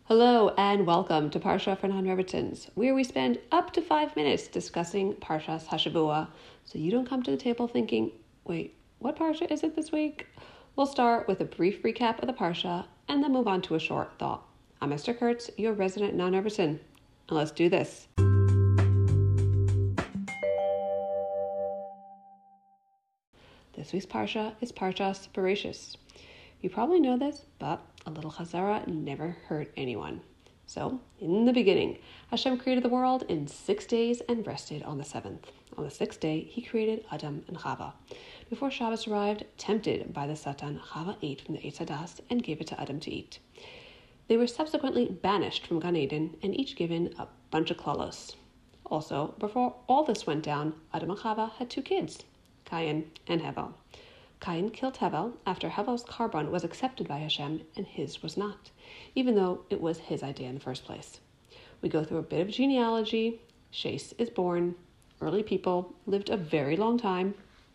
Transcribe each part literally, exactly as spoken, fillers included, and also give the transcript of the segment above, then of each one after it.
Hello and welcome to Parsha for Non-Rebbetzins, where we spend up to five minutes discussing Parshas Hashavua, so you don't come to the table thinking, wait, what Parsha is it this week? We'll start with a brief recap of the Parsha and then move on to a short thought. I'm Esther Kurtz, your resident non-Rebbetzin, and let's do this. This week's Parsha is Parshas Bereshis. You probably know this, but a little Chazara never hurt anyone. So, in the beginning, Hashem created the world in six days and rested on the seventh. On the sixth day, he created Adam and Chava. Before Shabbos arrived, tempted by the Satan, Chava ate from the Eitz Hadas and gave it to Adam to eat. They were subsequently banished from Gan Eden and each given a bunch of klalos. Also, before all this went down, Adam and Chava had two kids, Cain and Hevel. Cain killed Hevel after Hevel's carbon was accepted by Hashem and his was not, even though it was his idea in the first place. We go through a bit of genealogy. Shais is born. Early people lived a very long time.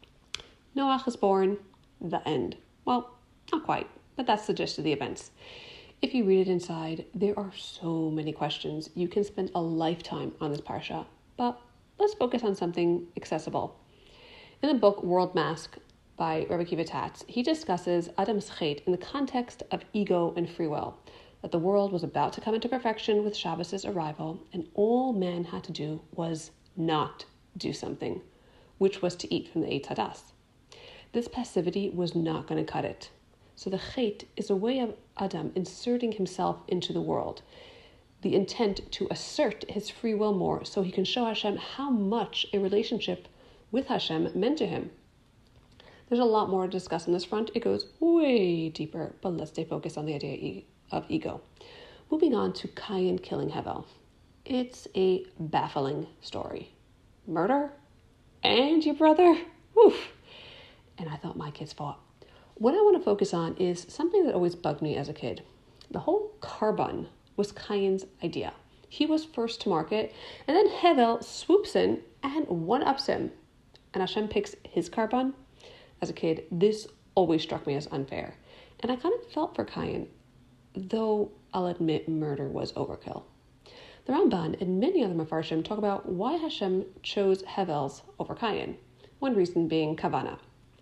Noach is born. The end. Well, not quite, but that's the gist of the events. If you read it inside, there are so many questions. You can spend a lifetime on this parsha, but let's focus on something accessible. In the book World Mask by Rebbe Kiva Tatz, he discusses Adam's Chet in the context of ego and free will, that the world was about to come into perfection with Shabbos' arrival, and all man had to do was not do something, which was to eat from the Eitz Hadas. This passivity was not going to cut it. So the Chet is a way of Adam inserting himself into the world, the intent to assert his free will more so he can show Hashem how much a relationship with Hashem meant to him. There's a lot more to discuss on this front. It goes way deeper, but let's stay focused on the idea of ego. Moving on to Cain killing Hevel. It's a baffling story. Murder? And your brother? Woof! And I thought my kids fought. What I want to focus on is something that always bugged me as a kid. The whole carbon was Cain's idea. He was first to market, and then Hevel swoops in and one-ups him. And Hashem picks his carbon. As a kid, this always struck me as unfair. And I kind of felt for Cain, though I'll admit murder was overkill. The Ramban and many other Mefarshim talk about why Hashem chose Hevel's over Cain. One reason being Kavana.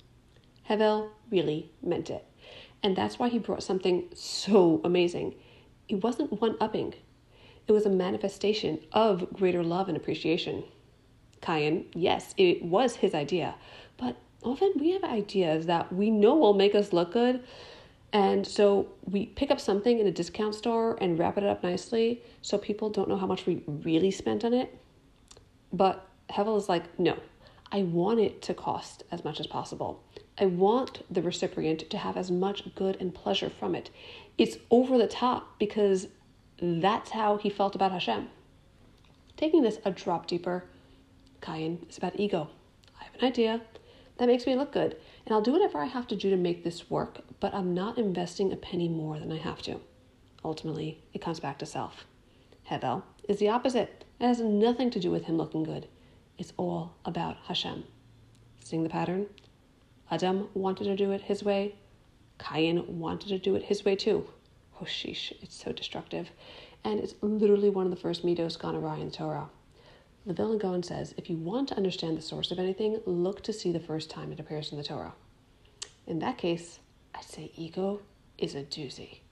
Hevel really meant it. And that's why he brought something so amazing. It wasn't one-upping. It was a manifestation of greater love and appreciation. Cain, yes, it was his idea, but often we have ideas that we know will make us look good, and so we pick up something in a discount store and wrap it up nicely so people don't know how much we really spent on it. But Hevel is like, no, I want it to cost as much as possible. I want the recipient to have as much good and pleasure from it. It's over the top because that's how he felt about Hashem. Taking this a drop deeper, Cain is about ego. I have an idea that makes me look good, and I'll do whatever I have to do to make this work, but I'm not investing a penny more than I have to. Ultimately, it comes back to self. Hevel is the opposite. It has nothing to do with him looking good. It's all about Hashem. Seeing the pattern? Adam wanted to do it his way. Cain wanted to do it his way too. Oh sheesh, it's so destructive. And it's literally one of the first midos gone awry in the Torah. The Vilna Gaon says, if you want to understand the source of anything, look to see the first time it appears in the Torah. In that case, I'd say ego is a doozy.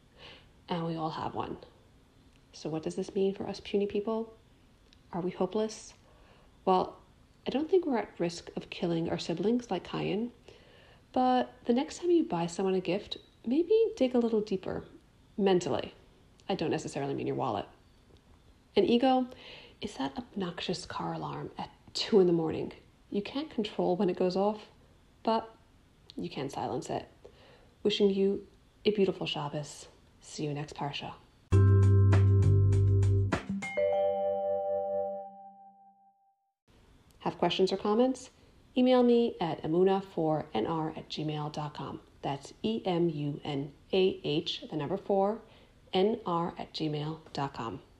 And we all have one. So what does this mean for us puny people? Are we hopeless? Well, I don't think we're at risk of killing our siblings like Cain, but the next time you buy someone a gift, maybe dig a little deeper, mentally. I don't necessarily mean your wallet. An ego is that obnoxious car alarm at two in the morning. You can't control when it goes off, but you can silence it. Wishing you a beautiful Shabbos. See you next Parsha. Have questions or comments? Email me at emunah four n r at gmail dot com. That's E M U N A H, the number four, N R at gmail dot com.